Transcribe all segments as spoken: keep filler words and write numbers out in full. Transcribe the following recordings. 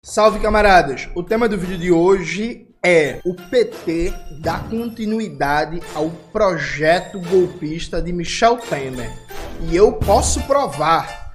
Salve, camaradas! O tema do vídeo de hoje é o P T dá continuidade ao projeto golpista de Michel Temer. E eu posso provar.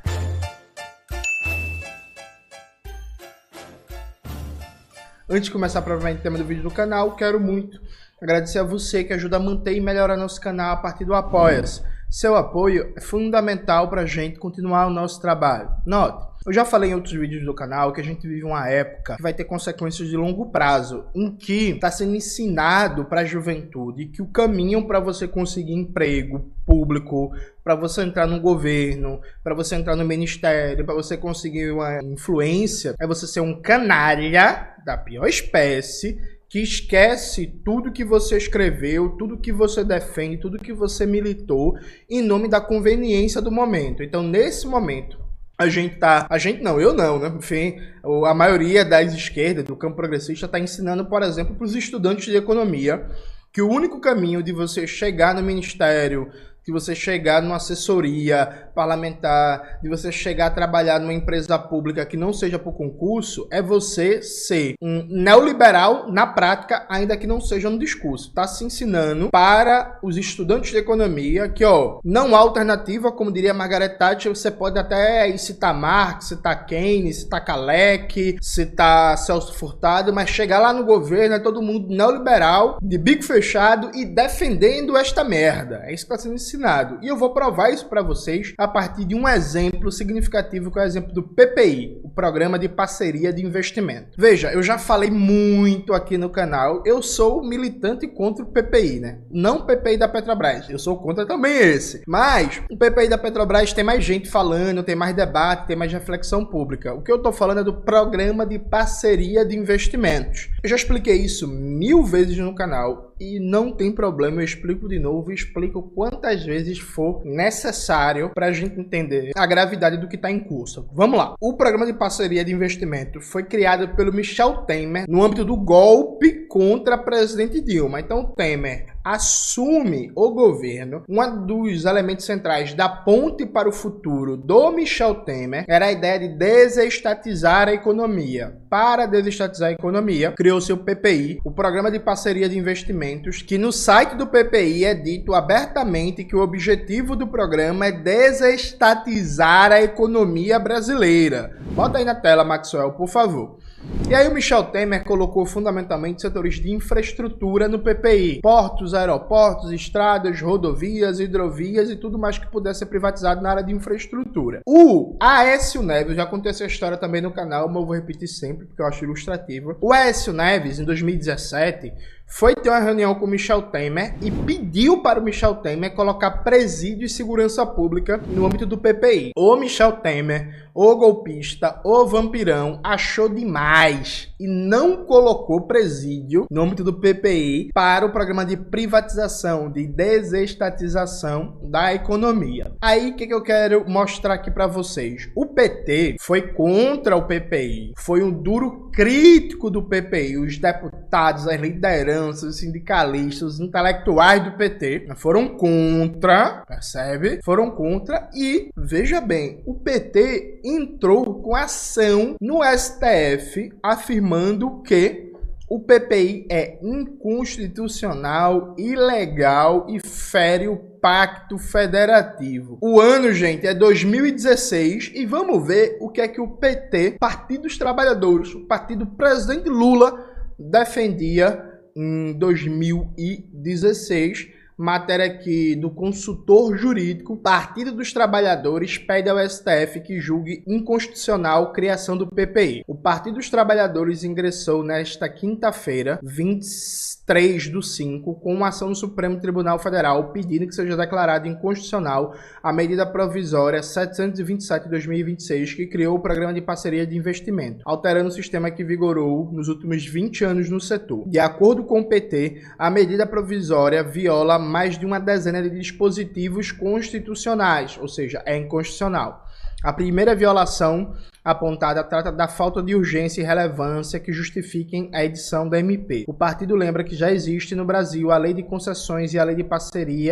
Antes de começar a provar o tema do vídeo do canal, quero muito agradecer a você que ajuda a manter e melhorar nosso canal a partir do Apoia-se. Seu apoio é fundamental para a gente continuar o nosso trabalho. Note, eu já falei em outros vídeos do canal que a gente vive uma época que vai ter consequências de longo prazo, em que está sendo ensinado para a juventude que o caminho para você conseguir emprego público, para você entrar no governo, para você entrar no ministério, para você conseguir uma influência, é você ser um canalha da pior espécie, que esquece tudo que você escreveu, tudo que você defende, tudo que você militou em nome da conveniência do momento. Então, nesse momento, a gente tá... A gente não, eu não, né? Enfim, a maioria das esquerdas, do campo progressista, está ensinando, por exemplo, para os estudantes de economia, que o único caminho de você chegar no ministério, de você chegar numa assessoria parlamentar, de você chegar a trabalhar numa empresa pública que não seja por concurso, é você ser um neoliberal na prática, ainda que não seja no discurso. Está se ensinando para os estudantes de economia que, ó, não há alternativa, como diria Margaret Thatcher, você pode até citar Marx, citar Keynes, citar Kalec, citar Celso Furtado, mas chegar lá no governo é todo mundo neoliberal, de bico fechado e defendendo esta merda. É isso que está sendo ensinado. E eu vou provar isso para vocês a partir de um exemplo significativo, que é o exemplo do P P I, o Programa de Parceria de Investimento. Veja, eu já falei muito aqui no canal, eu sou militante contra o P P I, né? Não o P P I da Petrobras, eu sou contra também esse. Mas o P P I da Petrobras tem mais gente falando, tem mais debate, tem mais reflexão pública. O que eu tô falando é do Programa de Parceria de Investimentos. Eu já expliquei isso mil vezes no canal e não tem problema, eu explico de novo e explico quantas vezes for necessário para a gente entender a gravidade do que está em curso. Vamos lá. O Programa de Parceria de Investimento foi criado pelo Michel Temer no âmbito do golpe contra a presidente Dilma. Então, Temer assume o governo. Um dos elementos centrais da ponte para o futuro do Michel Temer era a ideia de desestatizar a economia. Para desestatizar a economia, criou-se o P P I, o Programa de Parceria de Investimentos, que no site do P P I é dito abertamente que o objetivo do programa é desestatizar a economia brasileira. Bota aí na tela, Maxwell, por favor. E aí o Michel Temer colocou fundamentalmente setores de infraestrutura no P P I. Portos, aeroportos, estradas, rodovias, hidrovias e tudo mais que pudesse ser privatizado na área de infraestrutura. O Aécio Neves, eu já contei essa história também no canal, mas eu vou repetir sempre porque eu acho ilustrativa. O Aécio Neves, em dois mil e dezessete, foi ter uma reunião com o Michel Temer e pediu para o Michel Temer colocar presídio e segurança pública no âmbito do P P I. O Michel Temer, o golpista, o vampirão, achou demais e não colocou presídio no âmbito do P P I para o programa de privatização, de desestatização da economia. Aí, o que, que eu quero mostrar aqui para vocês? O P T foi contra o P P I, foi um duro crítico do P P I. Os deputados, as lideranças, os sindicalistas, os intelectuais do P T foram contra, percebe? Foram contra e, veja bem, o P T entrou com ação no S T F afirmando que o P P I é inconstitucional, ilegal e fere o Pacto Federativo. O ano, gente, é dois mil e dezesseis e vamos ver o que é que o P T, Partido dos Trabalhadores, o partido do presidente Lula, defendia em dois mil e dezesseis. Matéria aqui do consultor jurídico. Partido dos Trabalhadores pede ao S T F que julgue inconstitucional a criação do P P I. O Partido dos Trabalhadores ingressou nesta quinta-feira, vinte e três do cinco, com uma ação no Supremo Tribunal Federal pedindo que seja declarada inconstitucional a medida provisória setecentos e vinte e sete de dois mil e vinte e seis, que criou o Programa de Parceria de Investimento, alterando o sistema que vigorou nos últimos vinte anos no setor. De acordo com o P T, a medida provisória viola mais de uma dezena de dispositivos constitucionais, ou seja, é inconstitucional. A primeira violação apontada trata da falta de urgência e relevância que justifiquem a edição da M P. O partido lembra que já existe no Brasil a Lei de Concessões e a Lei de Parceria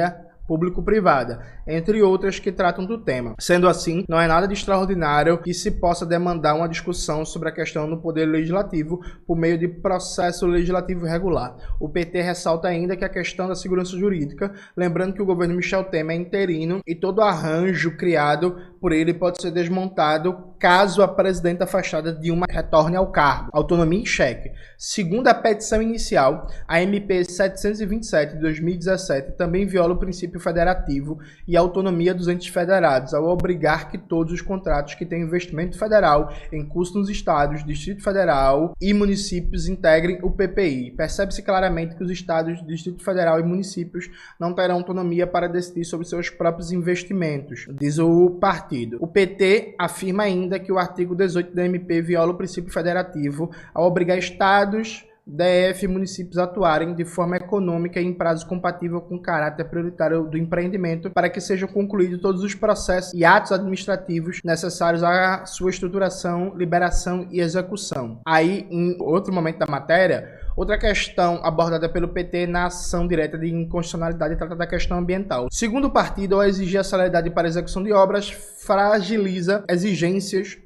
público-privada, entre outras que tratam do tema. Sendo assim, não é nada de extraordinário que se possa demandar uma discussão sobre a questão do poder legislativo por meio de processo legislativo regular. O P T ressalta ainda que a questão da segurança jurídica, lembrando que o governo Michel Temer é interino e todo arranjo criado por ele pode ser desmontado caso a presidenta afastada Dilma retorne ao cargo. Autonomia em xeque. Segundo a petição inicial, a M P setecentos e vinte e sete de dois mil e dezessete também viola o princípio federativo e a autonomia dos entes federados, ao obrigar que todos os contratos que têm investimento federal em curso nos estados, Distrito Federal e municípios integrem o P P I. Percebe-se claramente que os estados, Distrito Federal e municípios não terão autonomia para decidir sobre seus próprios investimentos, diz o partido. O P T afirma ainda que o artigo dezoito da M P viola o princípio federativo ao obrigar estados, D F e municípios atuarem de forma econômica e em prazo compatível com o caráter prioritário do empreendimento para que sejam concluídos todos os processos e atos administrativos necessários à sua estruturação, liberação e execução. Aí, em outro momento da matéria, outra questão abordada pelo P T na ação direta de inconstitucionalidade trata da questão ambiental. Segundo o partido, ao exigir a celeridade para a execução de obras, fragiliza exigências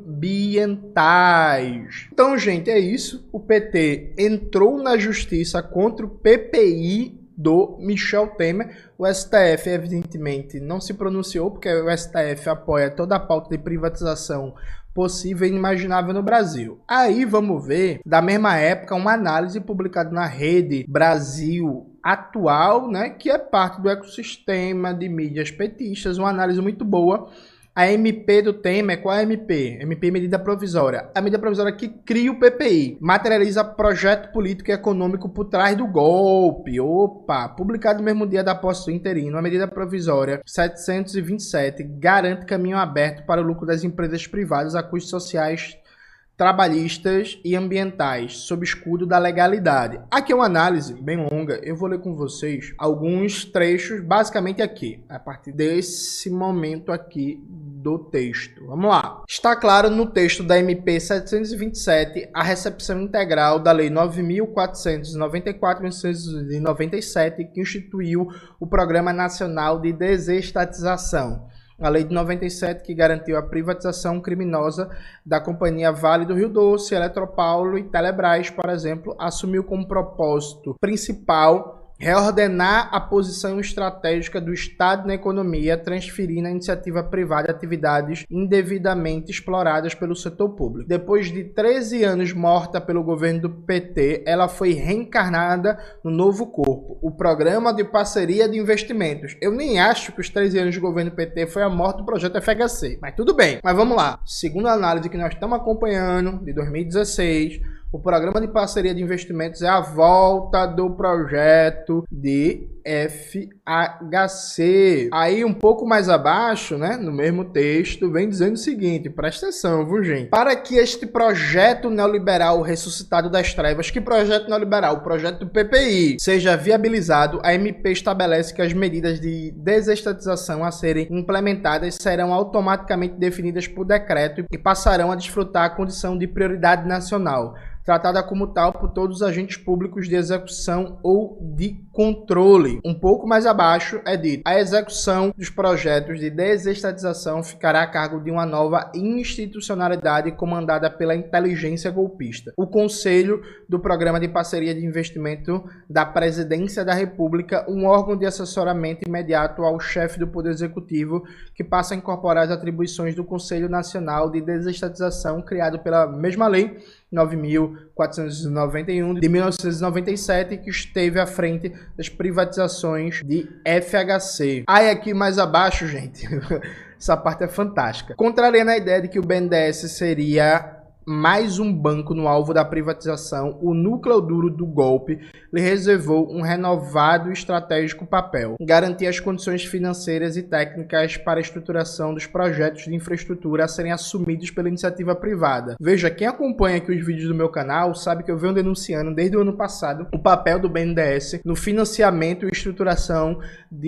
ambientais. Então, gente, é isso. O P T entrou na justiça contra o P P I do Michel Temer. O S T F, evidentemente, não se pronunciou, porque o S T F apoia toda a pauta de privatização possível e inimaginável no Brasil. Aí vamos ver, da mesma época, uma análise publicada na Rede Brasil Atual, né, que é parte do ecossistema de mídias petistas, uma análise muito boa. A M P do Temer, qual é a M P? M P medida provisória. A medida provisória que cria o P P I, materializa projeto político e econômico por trás do golpe. Opa! Publicado no mesmo dia da posse do interino, a medida provisória setecentos e vinte e sete garante caminho aberto para o lucro das empresas privadas a custos sociais, trabalhistas e ambientais, sob escudo da legalidade. Aqui é uma análise bem longa, eu vou ler com vocês alguns trechos, basicamente aqui, a partir desse momento aqui do texto. Vamos lá. Está claro no texto da M P setecentos e vinte e sete a recepção integral da Lei nove mil quatrocentos e noventa e quatro de mil novecentos e noventa e sete, que instituiu o Programa Nacional de Desestatização. A Lei de noventa e sete, que garantiu a privatização criminosa da Companhia Vale do Rio Doce, Eletropaulo e Telebrás, por exemplo, assumiu como propósito principal reordenar a posição estratégica do Estado na economia, transferindo à iniciativa privada atividades indevidamente exploradas pelo setor público. Depois de treze anos morta pelo governo do P T, ela foi reencarnada no novo corpo, o Programa de Parceria de Investimentos. Eu nem acho que os treze anos de governo do P T foi a morte do projeto F H C, mas tudo bem. Mas vamos lá. Segundo a análise que nós estamos acompanhando, de dois mil e dezesseis, o Programa de Parceria de Investimentos é a volta do projeto de F H C. Aí um pouco mais abaixo, né, no mesmo texto, vem dizendo o seguinte, presta atenção, viu, gente? Para que este projeto neoliberal ressuscitado das trevas, que projeto neoliberal? O projeto do P P I, seja viabilizado, a M P estabelece que as medidas de desestatização a serem implementadas serão automaticamente definidas por decreto e passarão a desfrutar a condição de prioridade nacional, tratada como tal por todos os agentes públicos de execução ou de controle. Um pouco mais abaixo é dito: a execução dos projetos de desestatização ficará a cargo de uma nova institucionalidade comandada pela inteligência golpista, o Conselho do Programa de Parceria de Investimento da Presidência da República, um órgão de assessoramento imediato ao chefe do Poder Executivo, que passa a incorporar as atribuições do Conselho Nacional de Desestatização, criado pela mesma lei nove mil quatrocentos e noventa e um de mil novecentos e noventa e sete, que esteve à frente das privatizações de F H C. Aí aqui mais abaixo, gente, essa parte é fantástica. Contrariando a ideia de que o B N D E S seria mais um banco no alvo da privatização, o núcleo duro do golpe lhe reservou um renovado e estratégico papel: garantir as condições financeiras e técnicas para a estruturação dos projetos de infraestrutura a serem assumidos pela iniciativa privada. Veja, quem acompanha aqui os vídeos do meu canal sabe que eu venho denunciando desde o ano passado o papel do B N D E S no financiamento e estruturação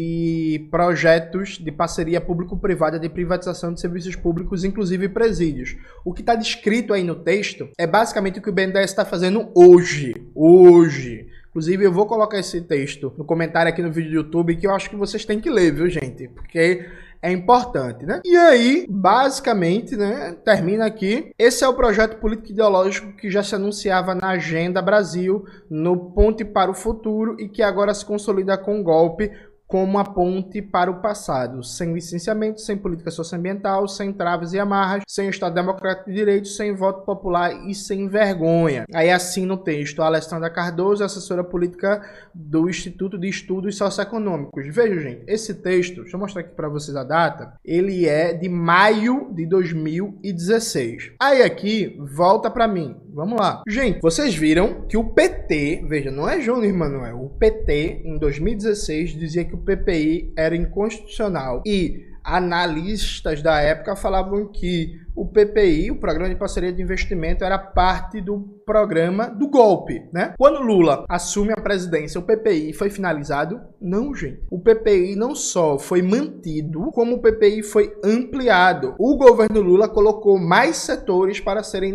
de projetos de parceria público-privada de privatização de serviços públicos, inclusive presídios. O que está descrito aí no texto é basicamente o que o B N D E S está fazendo hoje. Hoje. Inclusive, eu vou colocar esse texto no comentário aqui no vídeo do YouTube, que eu acho que vocês têm que ler, viu, gente? Porque é importante, né? E aí, basicamente, né, termina aqui. Esse é o projeto político ideológico que já se anunciava na Agenda Brasil, no Ponte para o Futuro, e que agora se consolida com o golpe como a ponte para o passado, sem licenciamento, sem política socioambiental, sem traves e amarras, sem Estado Democrático de Direito, sem voto popular e sem vergonha. Aí assina o texto a Alessandra Cardoso, assessora política do Instituto de Estudos Socioeconômicos. Veja, gente, esse texto, deixa eu mostrar aqui para vocês a data, ele é de maio de dois mil e dezesseis. Aí aqui, volta para mim. Vamos lá. Gente, vocês viram que o P T, veja, não é Júnior Manuel, o P T, em dois mil e dezesseis, dizia que o P P I era inconstitucional. E analistas da época falavam que o P P I, o Programa de Parceria de Investimento, era parte do programa do golpe, né? Quando Lula assume a presidência, o P P I foi finalizado? Não, gente. O P P I não só foi mantido, como o P P I foi ampliado. O governo Lula colocou mais setores para serem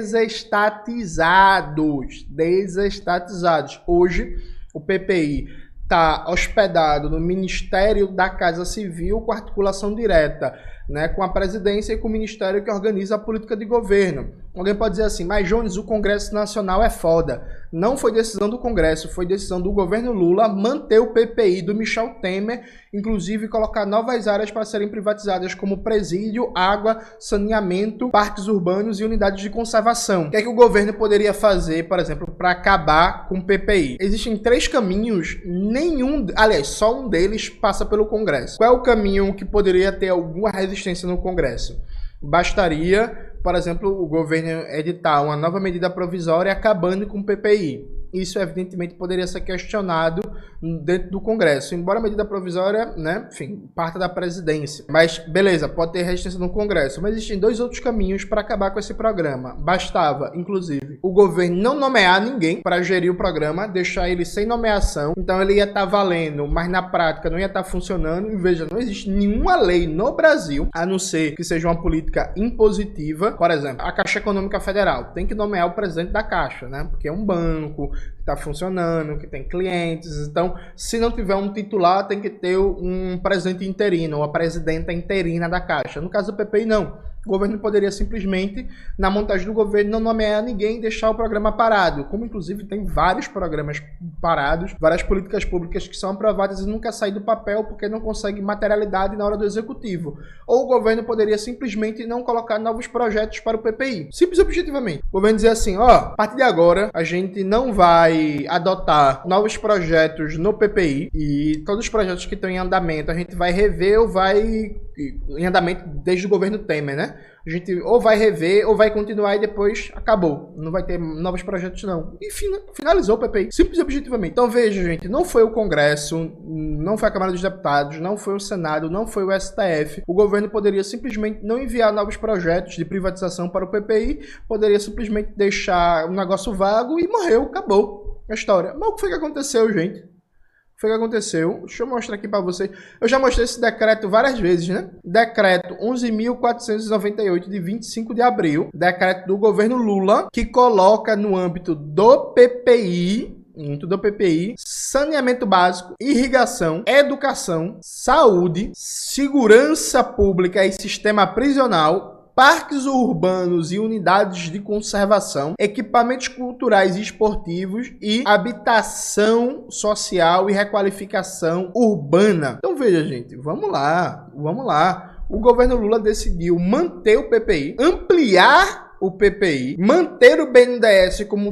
desestatizados. Desestatizados. Hoje, o P P I está hospedado no Ministério da Casa Civil com articulação direta, né, com a presidência e com o ministério que organiza a política de governo. Alguém pode dizer assim, mas Jones, o Congresso Nacional é foda. Não foi decisão do Congresso, foi decisão do governo Lula manter o P P I do Michel Temer, inclusive colocar novas áreas para serem privatizadas como presídio, água, saneamento, parques urbanos e unidades de conservação. O que é que o governo poderia fazer, por exemplo, para acabar com o P P I? Existem três caminhos, nenhum, aliás, só um deles passa pelo Congresso. Qual é o caminho que poderia ter alguma resistência no Congresso? Bastaria, por exemplo, o governo editar uma nova medida provisória acabando com o P P I. Isso, evidentemente, poderia ser questionado dentro do Congresso. Embora a medida provisória, né, enfim, parta da presidência. Mas, beleza, pode ter resistência no Congresso. Mas existem dois outros caminhos para acabar com esse programa. Bastava, inclusive, o governo não nomear ninguém para gerir o programa, deixar ele sem nomeação. Então, ele ia estar valendo, mas na prática não ia estar funcionando. E veja, não existe nenhuma lei no Brasil, a não ser que seja uma política impositiva. Por exemplo, a Caixa Econômica Federal tem que nomear o presidente da Caixa, né? Porque é um banco que está funcionando, que tem clientes. Então, se não tiver um titular, tem que ter um presidente interino, ou a presidenta interina da Caixa. No caso do P P I, não. O governo poderia simplesmente, na montagem do governo, não nomear ninguém e deixar o programa parado. Como, inclusive, tem vários programas parados, várias políticas públicas que são aprovadas e nunca saem do papel porque não conseguem materialidade na hora do executivo. Ou o governo poderia simplesmente não colocar novos projetos para o P P I. Simples e objetivamente. O governo dizer assim, ó, a partir de agora, a gente não vai adotar novos projetos no P P I e todos os projetos que estão em andamento, a gente vai rever ou vai... em andamento desde o governo Temer, né? A gente ou vai rever ou vai continuar e depois acabou. Não vai ter novos projetos, não. E finalizou o P P I. Simples e objetivamente. Então veja, gente, não foi o Congresso, não foi a Câmara dos Deputados, não foi o Senado, não foi o S T F. O governo poderia simplesmente não enviar novos projetos de privatização para o P P I, poderia simplesmente deixar um negócio vago e morreu, acabou a história. Mas o que foi que aconteceu, gente? Foi o que aconteceu. Deixa eu mostrar aqui para vocês. Eu já mostrei esse decreto várias vezes, né? Decreto onze mil quatrocentos e noventa e oito de vinte e cinco de abril. Decreto do governo Lula, que coloca no âmbito do P P I, muito do P P I, saneamento básico, irrigação, educação, saúde, segurança pública e sistema prisional, parques urbanos e unidades de conservação, equipamentos culturais e esportivos e habitação social e requalificação urbana. Então veja, gente, vamos lá, vamos lá. O governo Lula decidiu manter o P P I, ampliar o P P I, manter o B N D E S como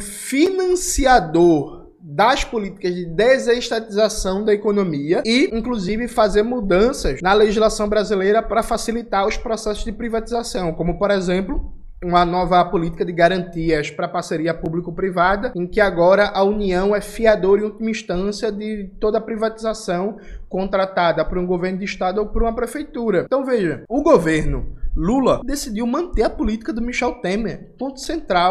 financiador das políticas de desestatização da economia e, inclusive, fazer mudanças na legislação brasileira para facilitar os processos de privatização, como, por exemplo, uma nova política de garantias para parceria público-privada, em que agora a União é fiadora em última instância de toda a privatização contratada por um governo de estado ou por uma prefeitura. Então, veja, o governo Lula decidiu manter a política do Michel Temer, ponto central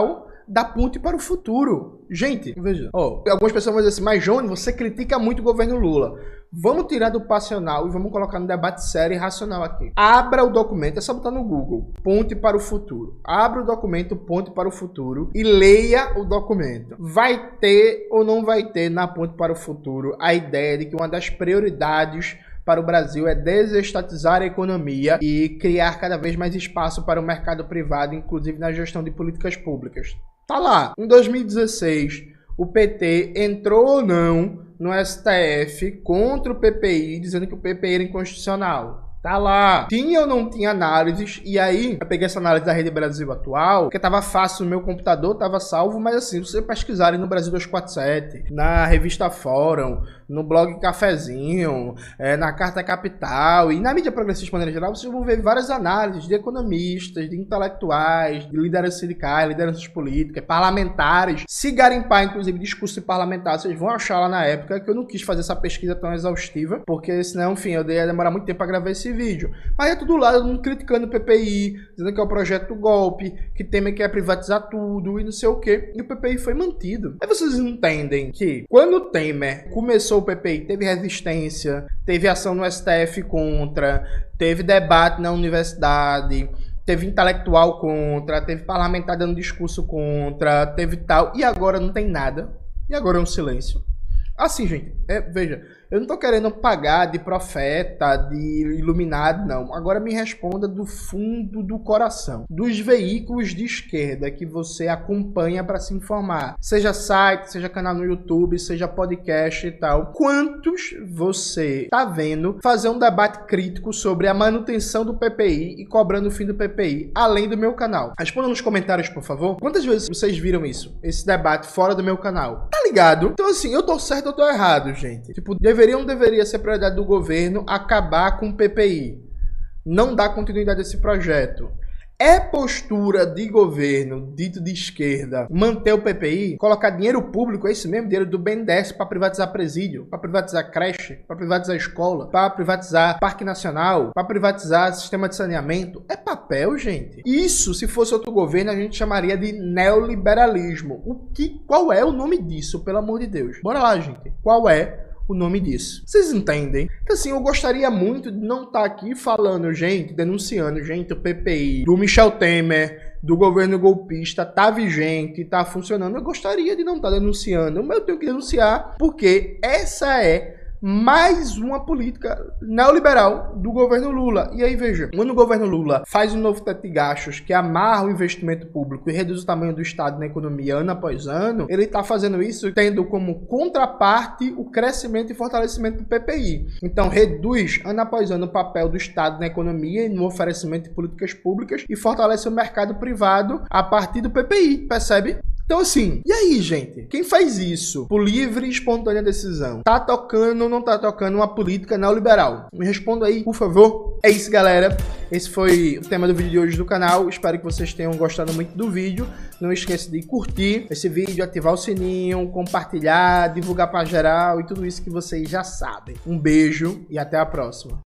da ponte para o futuro. Gente, veja, ó, algumas pessoas vão dizer assim, mas Johnny, você critica muito o governo Lula. Vamos tirar do passional e vamos colocar no debate sério e racional aqui. Abra o documento, é só botar no Google, Ponte para o Futuro. Abra o documento Ponte para o Futuro e leia o documento. Vai ter ou não vai ter na Ponte para o Futuro a ideia de que uma das prioridades para o Brasil é desestatizar a economia e criar cada vez mais espaço para o mercado privado, inclusive na gestão de políticas públicas. Tá lá, em dois mil e dezesseis, o P T entrou ou não no S T F contra o P P I, dizendo que o P P I era inconstitucional. Tá lá. Tinha ou não tinha análises, e aí eu peguei essa análise da Rede Brasil Atual, que tava fácil no meu computador, tava salvo, mas assim, se você pesquisarem no Brasil duzentos e quarenta e sete, na revista Fórum, no blog Cafezinho, é, na Carta Capital e na mídia progressista de maneira geral, vocês vão ver várias análises de economistas, de intelectuais, de lideranças sindicais, lideranças políticas, parlamentares. Se garimpar, inclusive, discurso parlamentar, vocês vão achar lá na época, que eu não quis fazer essa pesquisa tão exaustiva, porque senão, enfim, eu ia demorar muito tempo para gravar esse vídeo. Mas é tudo lá, todo mundo criticando o P P I, dizendo que é o projeto do golpe, que Temer quer privatizar tudo e não sei o quê. E o P P I foi mantido. Aí vocês entendem que quando o Temer começou o P P I, teve resistência, teve ação no S T F contra, teve debate na universidade, teve intelectual contra, teve parlamentar dando discurso contra, teve tal, e agora não tem nada. E agora é um silêncio. Assim, gente, é, veja, eu não tô querendo pagar de profeta, de iluminado, não. Agora me responda do fundo do coração. Dos veículos de esquerda que você acompanha para se informar, seja site, seja canal no YouTube, seja podcast e tal, quantos você tá vendo fazer um debate crítico sobre a manutenção do P P I e cobrando o fim do P P I, além do meu canal? Responda nos comentários, por favor. Quantas vezes vocês viram isso? Esse debate fora do meu canal? Tá ligado? Então assim, eu tô certo ou tô errado, gente? Tipo, deveria ou não deveria ser prioridade do governo acabar com o P P I? Não dar continuidade a esse projeto. É postura de governo, dito de esquerda, manter o P P I, colocar dinheiro público, é isso mesmo, dinheiro do B N D E S para privatizar presídio, para privatizar creche, para privatizar escola, para privatizar parque nacional, para privatizar sistema de saneamento? É papel, gente. Isso, se fosse outro governo, a gente chamaria de neoliberalismo. O que, qual é o nome disso, pelo amor de Deus? Bora lá, gente. Qual é o nome disso? Vocês entendem? Que assim, eu gostaria muito de não estar aqui falando, gente, denunciando, gente, o P P I do Michel Temer, do governo golpista, tá vigente, tá funcionando. Eu gostaria de não estar denunciando, mas eu tenho que denunciar porque essa é mais uma política neoliberal do governo Lula. E aí, veja, quando o governo Lula faz um novo teto de gastos que amarra o investimento público e reduz o tamanho do Estado na economia ano após ano, ele está fazendo isso tendo como contraparte o crescimento e fortalecimento do P P I. Então, reduz ano após ano o papel do Estado na economia e no oferecimento de políticas públicas e fortalece o mercado privado a partir do P P I, percebe? Então assim, e aí, gente? Quem faz isso por livre e espontânea decisão? Tá tocando ou não tá tocando uma política neoliberal? Me responda aí, por favor. É isso, galera. Esse foi o tema do vídeo de hoje do canal. Espero que vocês tenham gostado muito do vídeo. Não esqueça de curtir esse vídeo, ativar o sininho, compartilhar, divulgar para geral e tudo isso que vocês já sabem. Um beijo e até a próxima.